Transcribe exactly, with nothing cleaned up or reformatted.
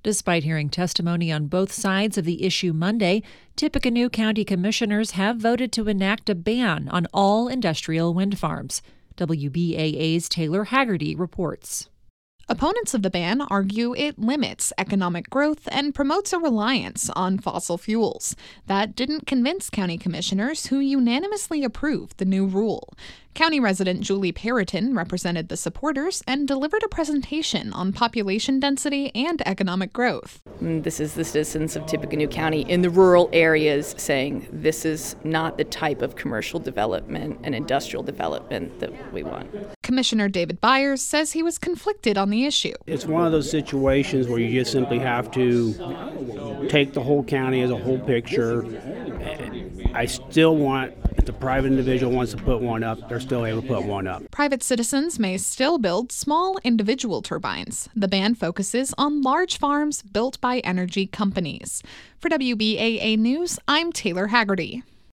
Despite hearing testimony on both sides of the issue Monday, Tippecanoe County commissioners have voted to enact a ban on all industrial wind farms. W B A A's Taylor Haggerty reports. Opponents of the ban argue it limits economic growth and promotes a reliance on fossil fuels. That didn't convince county commissioners, who unanimously approved the new rule. County resident Julie Perriton represented the supporters and delivered a presentation on population density and economic growth. This is the citizens of Tippecanoe County in the rural areas saying this is not the type of commercial development and industrial development that we want. Commissioner David Byers says he was conflicted on the issue. It's one of those situations where you just simply have to take the whole county as a whole picture. I still want, if the private individual wants to put one up, they're still able to put one up. Private citizens may still build small individual turbines. The ban focuses on large farms built by energy companies. For W B A A News, I'm Taylor Haggerty.